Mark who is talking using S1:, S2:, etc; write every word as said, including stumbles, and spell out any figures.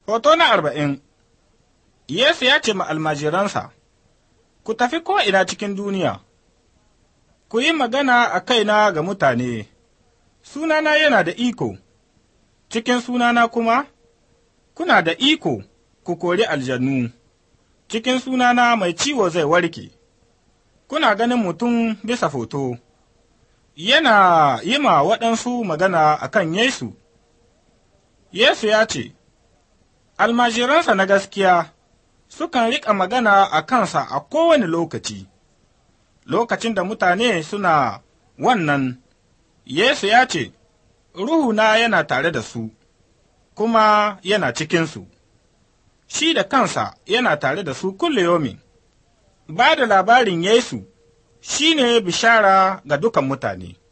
S1: Hoto na arba'in Yesu ya ce ma almajiransa, Ku tafi ko'ina cikin duniya, ku yi magana a kaina ga mutane, sunana yana da iko, cikin sunana kuma, kuna da iko ku kori aljannu, cikin sunana mai ciwo zai warke. Kuna ganin mutum bisa foto, yana yi ma waɗansu magana a kan Yesu. Yesu ya ce, Almajiransa na gaskiya sukan riƙa magana a kansa a kowane lokaci, lokacin da mutane suna wannan, Yesu ya ce, Ruhuna yana tare da su, kuma yana cikinsu, shi da kansa yana tare da su kullayomin. Ba da labarin Yesu shi ne bishara ga dukan mutane.